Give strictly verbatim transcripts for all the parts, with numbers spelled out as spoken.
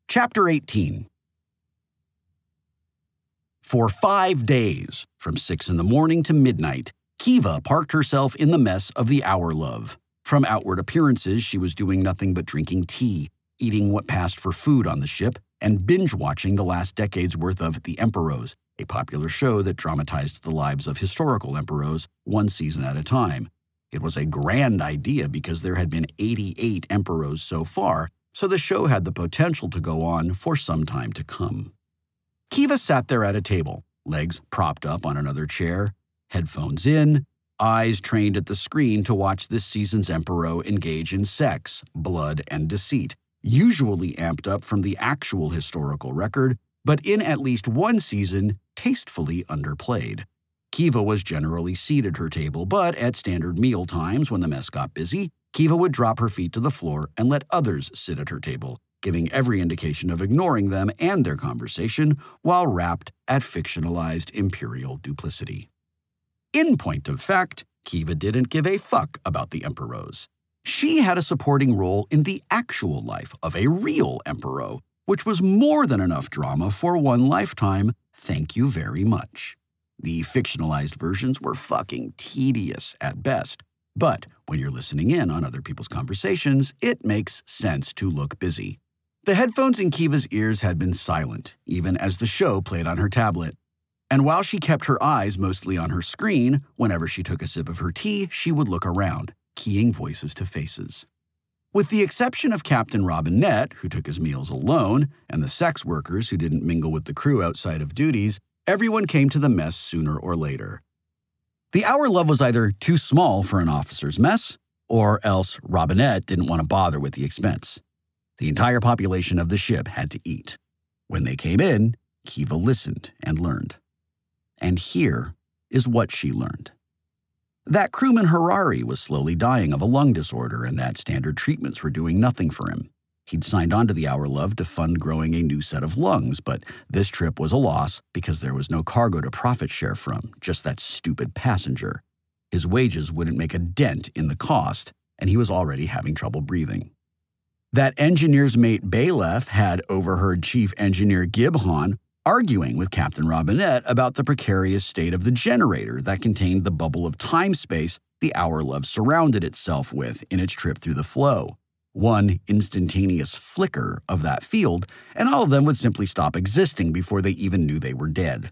Chapter eighteen. For five days, from six in the morning to midnight, Kiva parked herself in the mess of the Hour Love. From outward appearances, she was doing nothing but drinking tea, eating what passed for food on the ship, and binge-watching the last decade's worth of The Emperors, a popular show that dramatized the lives of historical emperors one season at a time. It was a grand idea because there had been eighty-eight emperors so far, so the show had the potential to go on for some time to come. Kiva sat there at a table, legs propped up on another chair, headphones in, eyes trained at the screen to watch this season's emperor engage in sex, blood, and deceit, usually amped up from the actual historical record, but in at least one season, tastefully underplayed. Kiva was generally seated at her table, but at standard meal times when the mess got busy, Kiva would drop her feet to the floor and let others sit at her table, giving every indication of ignoring them and their conversation while wrapped at fictionalized imperial duplicity. In point of fact, Kiva didn't give a fuck about the emperors. She had a supporting role in the actual life of a real emperor, which was more than enough drama for one lifetime, thank you very much. The fictionalized versions were fucking tedious at best, but when you're listening in on other people's conversations, it makes sense to look busy. The headphones in Kiva's ears had been silent, even as the show played on her tablet. And while she kept her eyes mostly on her screen, whenever she took a sip of her tea, she would look around, keying voices to faces. With the exception of Captain Robinette, who took his meals alone, and the sex workers who didn't mingle with the crew outside of duties, everyone came to the mess sooner or later. The Hour Love was either too small for an officer's mess, or else Robinette didn't want to bother with the expense. The entire population of the ship had to eat. When they came in, Kiva listened and learned. And here is what she learned. That crewman Harari was slowly dying of a lung disorder and that standard treatments were doing nothing for him. He'd signed on to the Hour Love to fund growing a new set of lungs, but this trip was a loss because there was no cargo to profit share from, just that stupid passenger. His wages wouldn't make a dent in the cost, and he was already having trouble breathing. That engineer's mate Bayleth had overheard Chief Engineer Gibhan arguing with Captain Robinette about the precarious state of the generator that contained the bubble of time-space the Hour Love surrounded itself with in its trip through the flow. One instantaneous flicker of that field, and all of them would simply stop existing before they even knew they were dead.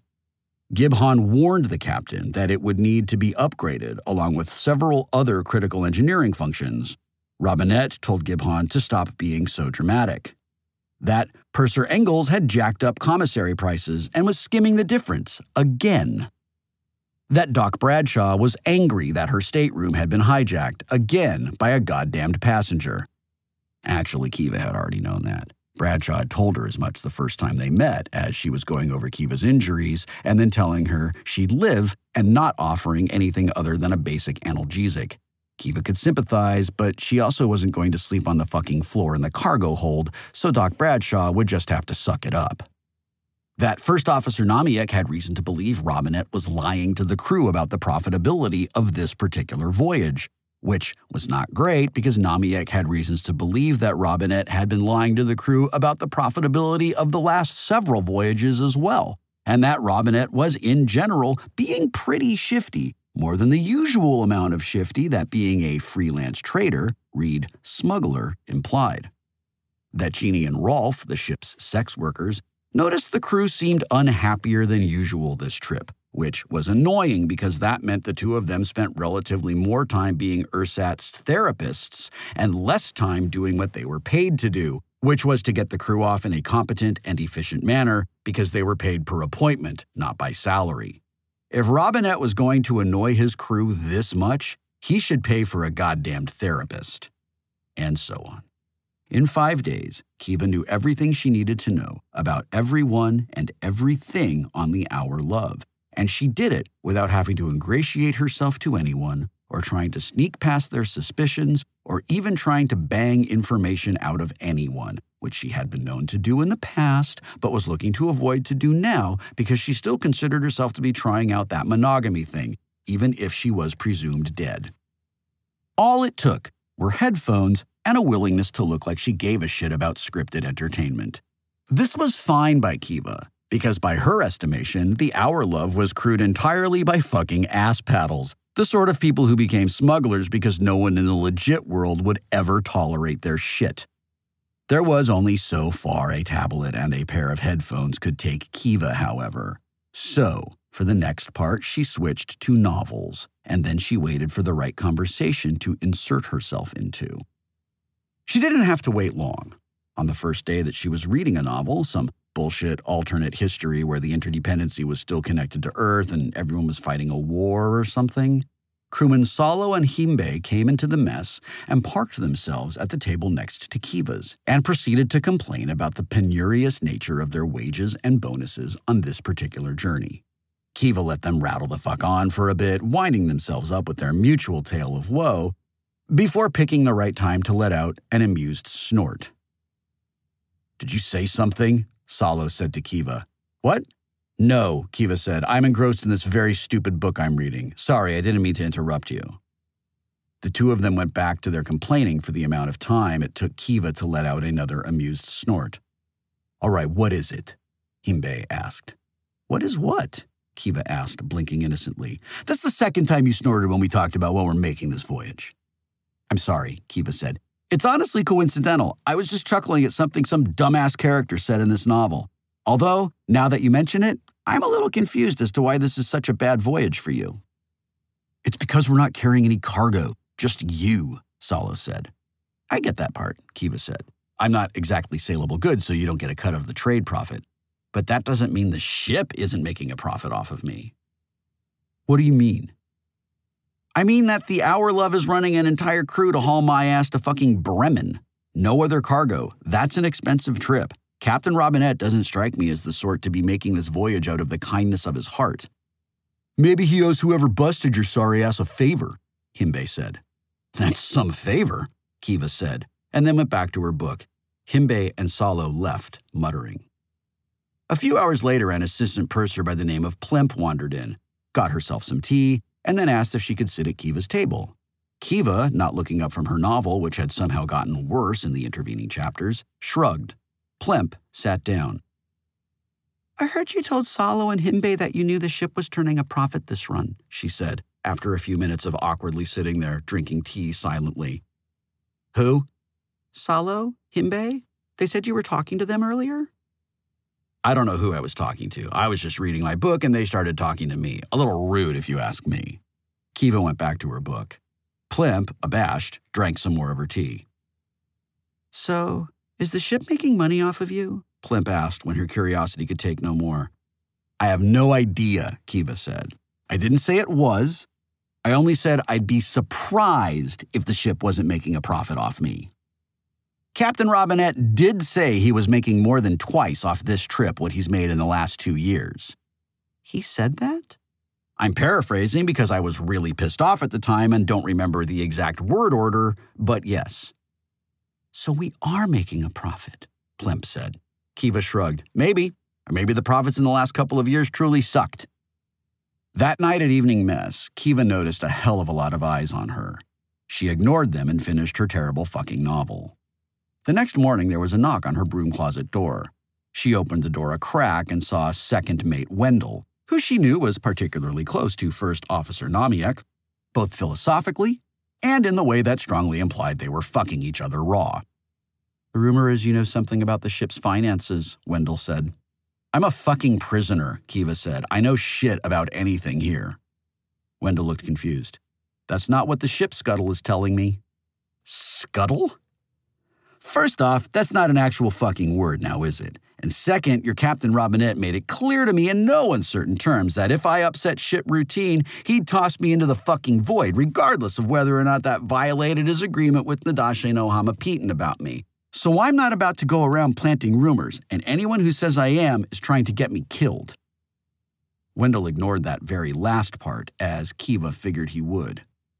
Gibhan warned the captain that it would need to be upgraded along with several other critical engineering functions. Robinette told Gibhan to stop being so dramatic. That Purser Engels had jacked up commissary prices and was skimming the difference again. That Doc Bradshaw was angry that her stateroom had been hijacked again by a goddamned passenger. Actually, Kiva had already known that. Bradshaw had told her as much the first time they met, as she was going over Kiva's injuries and then telling her she'd live and not offering anything other than a basic analgesic. Kiva could sympathize, but she also wasn't going to sleep on the fucking floor in the cargo hold, so Doc Bradshaw would just have to suck it up. That First Officer Namiek had reason to believe Robinette was lying to the crew about the profitability of this particular voyage, which was not great because Namiek had reasons to believe that Robinette had been lying to the crew about the profitability of the last several voyages as well, and that Robinette was, in general, being pretty shifty, more than the usual amount of shifty that being a freelance trader, read smuggler, implied. That Jeannie and Rolf, the ship's sex workers, noticed the crew seemed unhappier than usual this trip, which was annoying because that meant the two of them spent relatively more time being ersatz therapists and less time doing what they were paid to do, which was to get the crew off in a competent and efficient manner because they were paid per appointment, not by salary. If Robinette was going to annoy his crew this much, he should pay for a goddamned therapist. And so on. In five days, Kiva knew everything she needed to know about everyone and everything on the Hour Love, and she did it without having to ingratiate herself to anyone or trying to sneak past their suspicions or even trying to bang information out of anyone, which she had been known to do in the past but was looking to avoid to do now because she still considered herself to be trying out that monogamy thing, even if she was presumed dead. All it took were headphones and a willingness to look like she gave a shit about scripted entertainment. This was fine by Kiva, because by her estimation, the Our Love was crewed entirely by fucking ass paddles, the sort of people who became smugglers because no one in the legit world would ever tolerate their shit. There was only so far a tablet and a pair of headphones could take Kiva, however. So, for the next part, she switched to novels, and then she waited for the right conversation to insert herself into. She didn't have to wait long. On the first day that she was reading a novel, some bullshit alternate history where the interdependency was still connected to Earth and everyone was fighting a war or something, crewmen Salo and Himbe came into the mess and parked themselves at the table next to Kiva's and proceeded to complain about the penurious nature of their wages and bonuses on this particular journey. Kiva let them rattle the fuck on for a bit, winding themselves up with their mutual tale of woe, before picking the right time to let out an amused snort. "Did you say something?" Salo said to Kiva. "What?" "No," Kiva said. "I'm engrossed in this very stupid book I'm reading. Sorry, I didn't mean to interrupt you." The two of them went back to their complaining for the amount of time it took Kiva to let out another amused snort. "All right, what is it?" Himbe asked. "What is what?" Kiva asked, blinking innocently. "That's the second time you snorted when we talked about when we're making this voyage." "I'm sorry," Kiva said. "It's honestly coincidental. I was just chuckling at something some dumbass character said in this novel. Although, now that you mention it, I'm a little confused as to why this is such a bad voyage for you." "It's because we're not carrying any cargo, just you," Salo said. "I get that part," Kiva said. "I'm not exactly saleable goods, so you don't get a cut of the trade profit. But that doesn't mean the ship isn't making a profit off of me." "What do you mean?" "I mean that the Our Love is running an entire crew to haul my ass to fucking Bremen. No other cargo. That's an expensive trip. Captain Robinette doesn't strike me as the sort to be making this voyage out of the kindness of his heart." "Maybe he owes whoever busted your sorry ass a favor," Himbe said. "That's some favor," Kiva said, and then went back to her book. Himbe and Salo left, muttering. A few hours later, an assistant purser by the name of Plemp wandered in, got herself some tea, and then asked if she could sit at Kiva's table. Kiva, not looking up from her novel, which had somehow gotten worse in the intervening chapters, shrugged. Plemp sat down. "I heard you told Salo and Himbe that you knew the ship was turning a profit this run," she said, after a few minutes of awkwardly sitting there, drinking tea silently. "Who?" "Salo, Himbe. They said you were talking to them earlier?" "I don't know who I was talking to. I was just reading my book and they started talking to me. A little rude, if you ask me." Kiva went back to her book. Plemp, abashed, drank some more of her tea. "So, is the ship making money off of you?" Plemp asked when her curiosity could take no more. "I have no idea," Kiva said. "I didn't say it was. I only said I'd be surprised if the ship wasn't making a profit off me. Captain Robinette did say he was making more than twice off this trip what he's made in the last two years. "He said that?" I'm paraphrasing because I was really pissed off at the time and don't remember the exact word order, but yes. "So we are making a profit," Plemp said. Kiva shrugged. "Maybe. Or maybe the profits in the last couple of years truly sucked." That night at evening mess, Kiva noticed a hell of a lot of eyes on her. She ignored them and finished her terrible fucking novel. The next morning, there was a knock on her broom closet door. She opened the door a crack and saw second mate Wendell, who she knew was particularly close to First Officer Namiek, both philosophically and in the way that strongly implied they were fucking each other raw. "The rumor is you know something about the ship's finances," Wendell said. "I'm a fucking prisoner," Kiva said. "I know shit about anything here." Wendell looked confused. "That's not what the ship scuttle is telling me." "Scuttle?" "First off, that's not an actual fucking word now, is it? And second, your Captain Robinette made it clear to me in no uncertain terms that if I upset ship routine, he'd toss me into the fucking void, regardless of whether or not that violated his agreement with Nadashe no Hamapitan about me. So I'm not about to go around planting rumors, and anyone who says I am is trying to get me killed." Wendell ignored that very last part, as Kiva figured he would.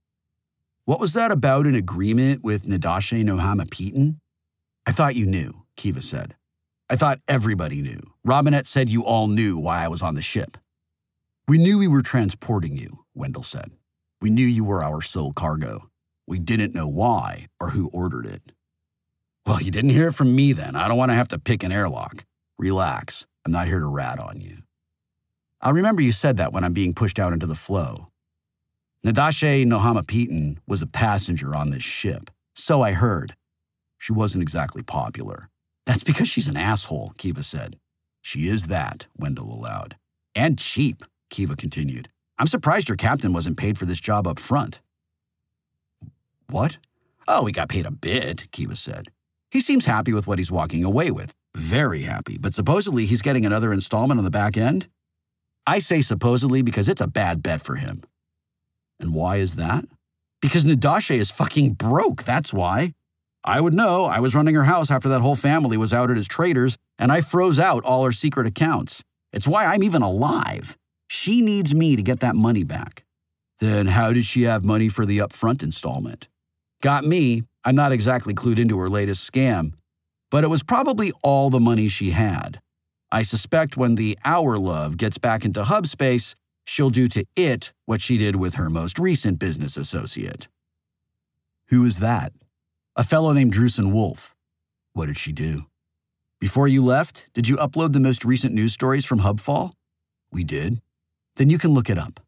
"What was that about, an agreement with Nadashe no Hamapitan?" "I thought you knew," Kiva said. "I thought everybody knew. Robinette said you all knew why I was on the ship." "We knew we were transporting you," Wendell said. "We knew you were our sole cargo. We didn't know why or who ordered it." "Well, you didn't hear it from me then. I don't want to have to pick an airlock." Relax. I'm not here to rat on you. I'll remember you said that when I'm being pushed out into the flow. Nadashe Nohamapitan was a passenger on this ship. So I heard. She wasn't exactly popular. That's because she's an asshole, Kiva said. She is that, Wendell allowed. And cheap, Kiva continued. I'm surprised your captain wasn't paid for this job up front. What? Oh, he got paid a bit, Kiva said. He seems happy with what he's walking away with. Very happy, but supposedly he's getting another installment on the back end? I say supposedly because it's a bad bet for him. And why is that? Because Nadashe is fucking broke, that's why. I would know. I was running her house after that whole family was outed as traitors, and I froze out all her secret accounts. It's why I'm even alive. She needs me to get that money back. Then how did she have money for the upfront installment? Got me. I'm not exactly clued into her latest scam, but it was probably all the money she had. I suspect when the Our Love gets back into hub space, she'll do to it what she did with her most recent business associate. Who is that? A fellow named Drusen Wolf. What did she do? Before you left, did you upload the most recent news stories from Hubfall? We did. Then you can look it up.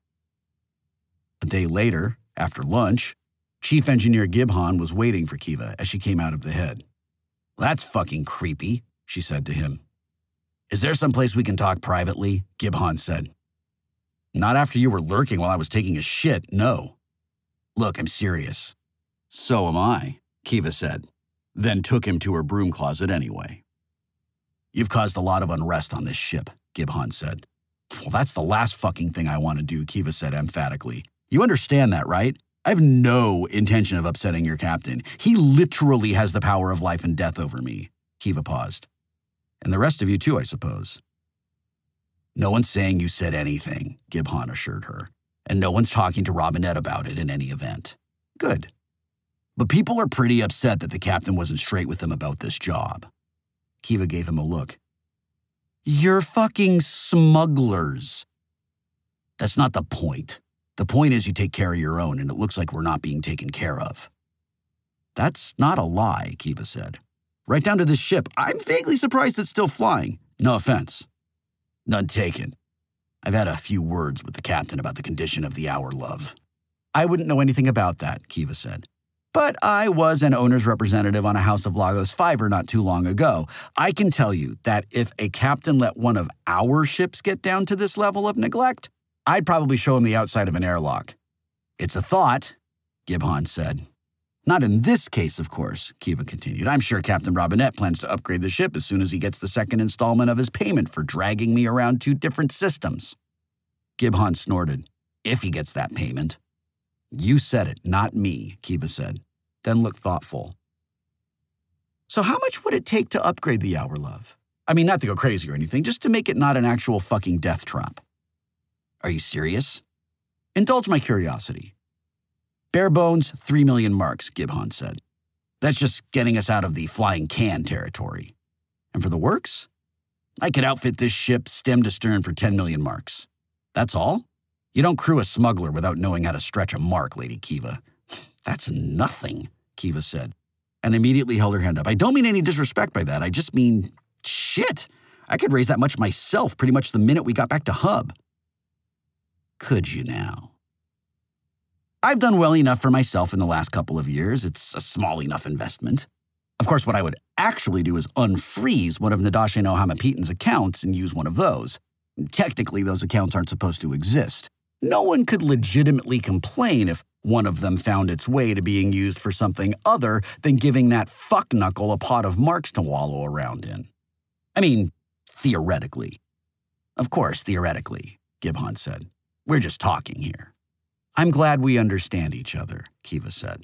A day later, after lunch, Chief Engineer Gibhan was waiting for Kiva as she came out of the head. That's fucking creepy, she said to him. Is there someplace we can talk privately? Gibhan said. Not after you were lurking while I was taking a shit, no. Look, I'm serious. So am I, Kiva said, then took him to her broom closet anyway. You've caused a lot of unrest on this ship, Gibhan said. Well, that's the last fucking thing I want to do, Kiva said emphatically. You understand that, right? I have no intention of upsetting your captain. He literally has the power of life and death over me. Kiva paused. And the rest of you too, I suppose. No one's saying you said anything, Gibhan assured her. And no one's talking to Robinette about it in any event. Good. But people are pretty upset that the captain wasn't straight with them about this job. Kiva gave him a look. You're fucking smugglers. That's not the point. The point is you take care of your own, and it looks like we're not being taken care of. That's not a lie, Kiva said. Right down to this ship, I'm vaguely surprised it's still flying. No offense. None taken. I've had a few words with the captain about the condition of the Our Love. I wouldn't know anything about that, Kiva said. But I was an owner's representative on a House of Lagos fiver not too long ago. I can tell you that if a captain let one of our ships get down to this level of neglect, I'd probably show him the outside of an airlock. It's a thought, Gibhan said. Not in this case, of course, Kiva continued. I'm sure Captain Robinette plans to upgrade the ship as soon as he gets the second installment of his payment for dragging me around two different systems. Gibhan snorted. If he gets that payment. You said it, not me, Kiva said, then looked thoughtful. So how much would it take to upgrade the Our Love? I mean, not to go crazy or anything, just to make it not an actual fucking death trap. Are you serious? Indulge my curiosity. Bare bones, three million marks, Gibhan said. That's just getting us out of the flying can territory. And for the works? I could outfit this ship stem to stern for ten million marks. That's all? You don't crew a smuggler without knowing how to stretch a mark, Lady Kiva. That's nothing, Kiva said, and immediately held her hand up. I don't mean any disrespect by that. I just mean, shit. I could raise that much myself pretty much the minute we got back to Hub. Could you now? I've done well enough for myself in the last couple of years. It's a small enough investment. Of course, what I would actually do is unfreeze one of Nadashe Nohamapitan's accounts and use one of those. Technically, those accounts aren't supposed to exist. No one could legitimately complain if one of them found its way to being used for something other than giving that fuckknuckle a pot of marks to wallow around in. I mean, theoretically. Of course, theoretically, Gibhan said. We're just talking here. I'm glad we understand each other, Kiva said.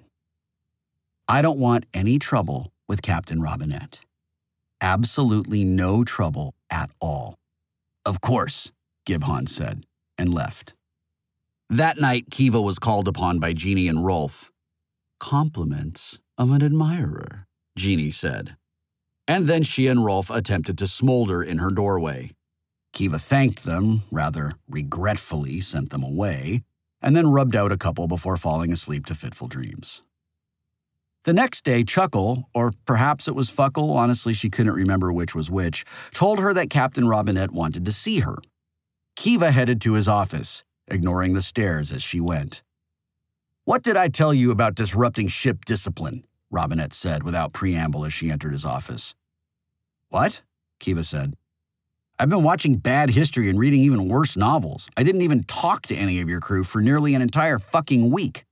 I don't want any trouble with Captain Robinette. Absolutely no trouble at all. Of course, Gibhan said, and left. That night, Kiva was called upon by Jeannie and Rolf. Compliments of an admirer, Jeannie said. And then she and Rolf attempted to smolder in her doorway. Kiva thanked them, rather regretfully sent them away, and then rubbed out a couple before falling asleep to fitful dreams. The next day, Chuckle, or perhaps it was Fuckle, honestly she couldn't remember which was which, told her that Captain Robinette wanted to see her. Kiva headed to his office, ignoring the stares as she went. "What did I tell you about disrupting ship discipline?" Robinette said without preamble as she entered his office. "What?" Kiva said. "I've been watching bad history and reading even worse novels. I didn't even talk to any of your crew for nearly an entire fucking week."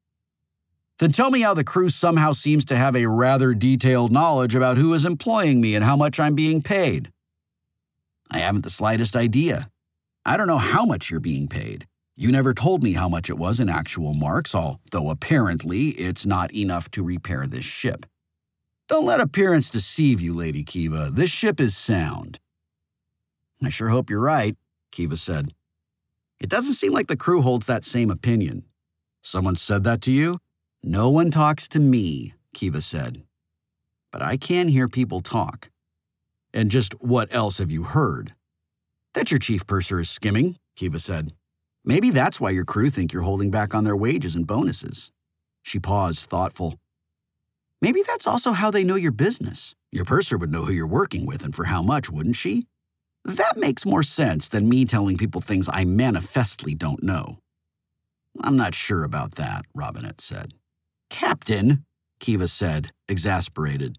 "Then tell me how the crew somehow seems to have a rather detailed knowledge about who is employing me and how much I'm being paid." "I haven't the slightest idea. I don't know how much you're being paid. You never told me how much it was in actual marks, although apparently it's not enough to repair this ship. Don't let appearance deceive you, Lady Kiva. This ship is sound." "I sure hope you're right," Kiva said. "It doesn't seem like the crew holds that same opinion." "Someone said that to you?" "No one talks to me," Kiva said. "But I can hear people talk." "And just what else have you heard?" "That your chief purser is skimming," Kiva said. "Maybe that's why your crew think you're holding back on their wages and bonuses." She paused, thoughtful. "Maybe that's also how they know your business. Your purser would know who you're working with and for how much, wouldn't she? That makes more sense than me telling people things I manifestly don't know." "I'm not sure about that," Robinette said. "Captain," Kiva said, exasperated.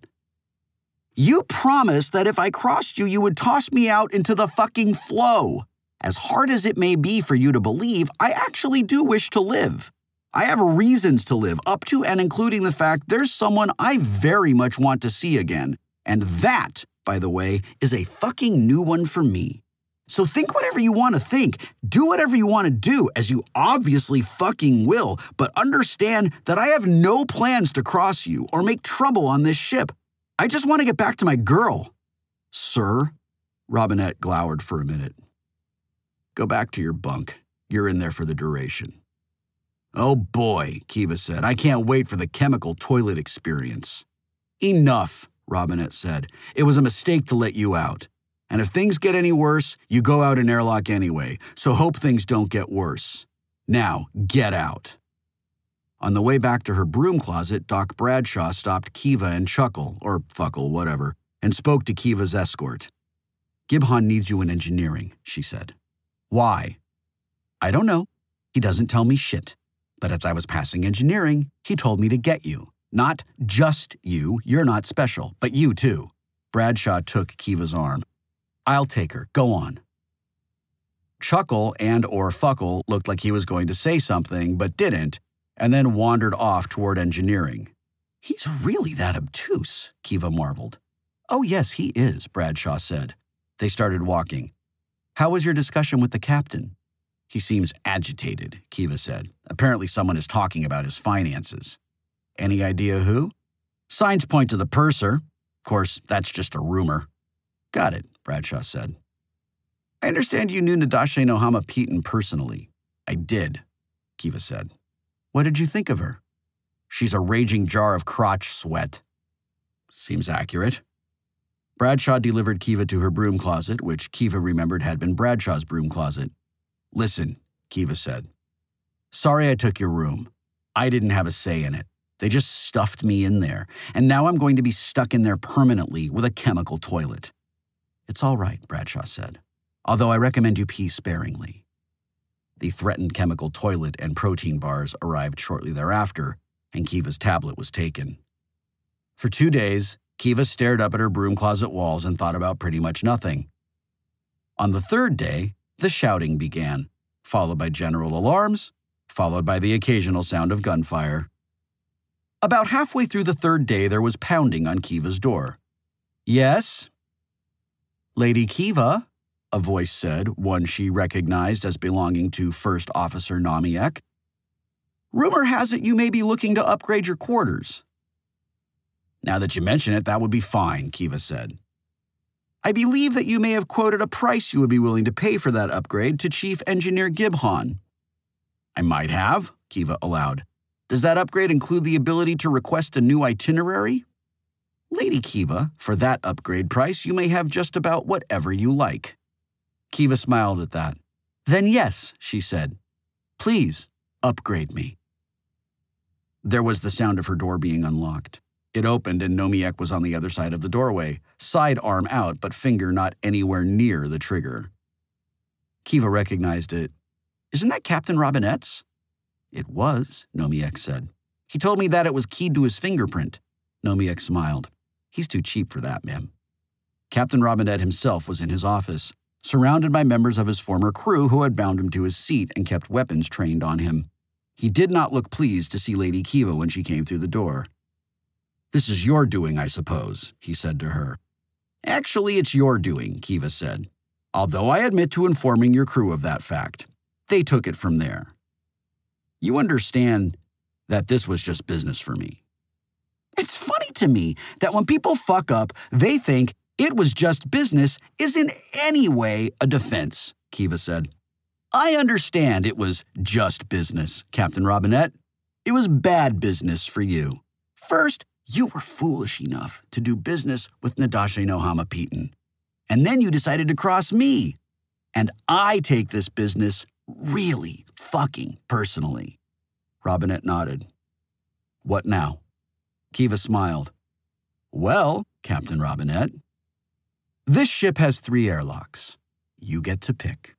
"You promised that if I crossed you, you would toss me out into the fucking flow. As hard as it may be for you to believe, I actually do wish to live. I have reasons to live, up to and including the fact there's someone I very much want to see again. And that, by the way, is a fucking new one for me. So think whatever you want to think, do whatever you want to do, as you obviously fucking will, but understand that I have no plans to cross you or make trouble on this ship. I just want to get back to my girl." "Sir?" Robinette glowered for a minute. "Go back to your bunk. You're in there for the duration." "Oh boy," Kiva said. "I can't wait for the chemical toilet experience." "Enough," Robinette said. "It was a mistake to let you out. And if things get any worse, you go out an airlock anyway, so hope things don't get worse. Now, get out." On the way back to her broom closet, Doc Bradshaw stopped Kiva and Chuckle, or Fuckle, whatever, and spoke to Kiva's escort. "Gibhan needs you in engineering," she said. "Why?" "I don't know. He doesn't tell me shit. But as I was passing engineering, he told me to get you. Not just you, you're not special, but you too." Bradshaw took Kiva's arm. "I'll take her. Go on." Chuckle and or Fuckle looked like he was going to say something, but didn't, and then wandered off toward engineering. "He's really that obtuse," Kiva marveled. "Oh yes, he is," Bradshaw said. They started walking. "How was your discussion with the captain?" "He seems agitated," Kiva said. "Apparently someone is talking about his finances." "Any idea who?" "Signs point to the purser. Of course, that's just a rumor." "Got it," Bradshaw said. "I understand you knew Nadashe Nohama Peyton personally." "I did," Kiva said. "What did you think of her?" "She's a raging jar of crotch sweat." "Seems accurate." Bradshaw delivered Kiva to her broom closet, which Kiva remembered had been Bradshaw's broom closet. "Listen," Kiva said. "Sorry I took your room. I didn't have a say in it. They just stuffed me in there, and now I'm going to be stuck in there permanently with a chemical toilet." "It's all right," Bradshaw said, "although I recommend you pee sparingly." The threatened chemical toilet and protein bars arrived shortly thereafter, and Kiva's tablet was taken. For two days, Kiva stared up at her broom closet walls and thought about pretty much nothing. On the third day, the shouting began, followed by general alarms, followed by the occasional sound of gunfire. About halfway through the third day, there was pounding on Kiva's door. "Yes?" "Lady Kiva," a voice said, one she recognized as belonging to First Officer Namiek. "Rumor has it you may be looking to upgrade your quarters." "Now that you mention it, that would be fine," Kiva said. "I believe that you may have quoted a price you would be willing to pay for that upgrade to Chief Engineer Gibhan." "I might have," Kiva allowed. "Does that upgrade include the ability to request a new itinerary?" "Lady Kiva, for that upgrade price, you may have just about whatever you like." Kiva smiled at that. "Then yes," she said. "Please, upgrade me." There was the sound of her door being unlocked. It opened and Nomiek was on the other side of the doorway, sidearm out but finger not anywhere near the trigger. Kiva recognized it. "Isn't that Captain Robinette's?" "It was," Nomiek said. "He told me that it was keyed to his fingerprint." Nomiek smiled. "He's too cheap for that, ma'am." Captain Robinette himself was in his office, surrounded by members of his former crew who had bound him to his seat and kept weapons trained on him. He did not look pleased to see Lady Kiva when she came through the door. "This is your doing, I suppose," he said to her. "Actually, it's your doing," Kiva said, "although I admit to informing your crew of that fact. They took it from there. You understand that this was just business for me." "It's funny to me that when people fuck up, they think it was just business is in any way a defense," Kiva said. "I understand it was just business, Captain Robinette. It was bad business for you. First, you were foolish enough to do business with Nadashe Nohama Piton. And then you decided to cross me. And I take this business really fucking personally." Robinette nodded. "What now?" Kiva smiled. "Well, Captain Robinette, this ship has three airlocks. You get to pick."